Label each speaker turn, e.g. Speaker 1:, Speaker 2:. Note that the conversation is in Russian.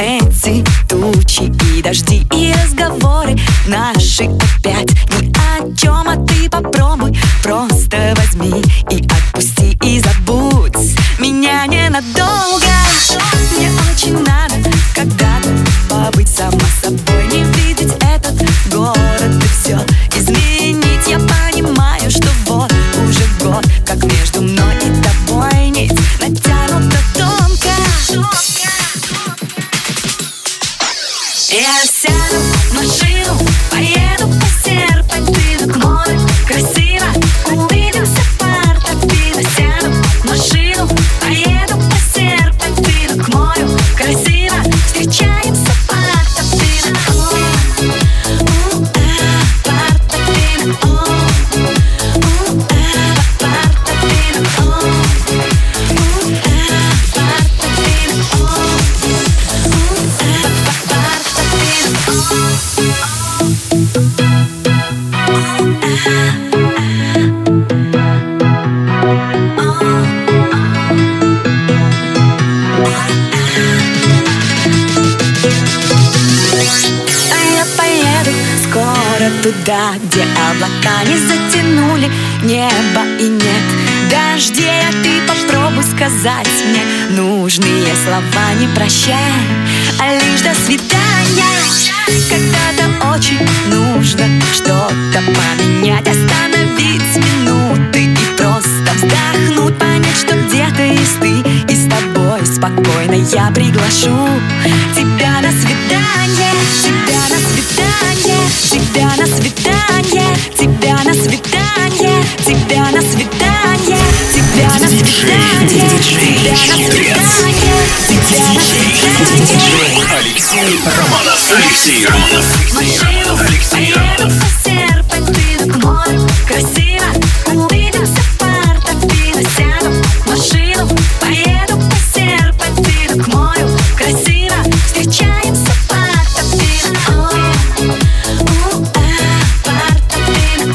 Speaker 1: эти тучи и дожди, и разговоры наши опять ни о чем. А ты попробуй, просто возьми и отпусти, и забудь меня ненадолго. Мне очень надо когда-то побыть сама собой, не видеть этот город и все изменить. Я понимаю, что вот уже год, как между мной и тобой нить натянута тонко. Я сяду в машину, поеду по серпантину к морю. Красиво, увидимся в Порто-Фино. Сяду в машину, поеду по серпантину к морю. Красиво, встречаемся в Порто-Фино. Порто-Фино, туда, где облака не затянули небо и нет дождей. А ты попробуй сказать мне нужные слова, не прощай, а лишь до свидания. Когда-то очень нужно что-то поменять, остановить минуты и просто вздохнуть, понять, что где-то есть ты, и с тобой спокойно я приглашу тебя на свидание, тебя на свидание, тебя на свидание, тебя на свидание, тебя на свидание, тебя на свидание, тебя на свидание, тебя на свидание.
Speaker 2: Алексей Романов. Алексей Романов.
Speaker 1: Алексей Романов. Поеду по серпантину к морю. Красиво, увидимся в Порто-Фино. Сяду в машину, поеду по серпантину к морю. Красиво, встречаемся в Порто-Фино. Порто-Фино,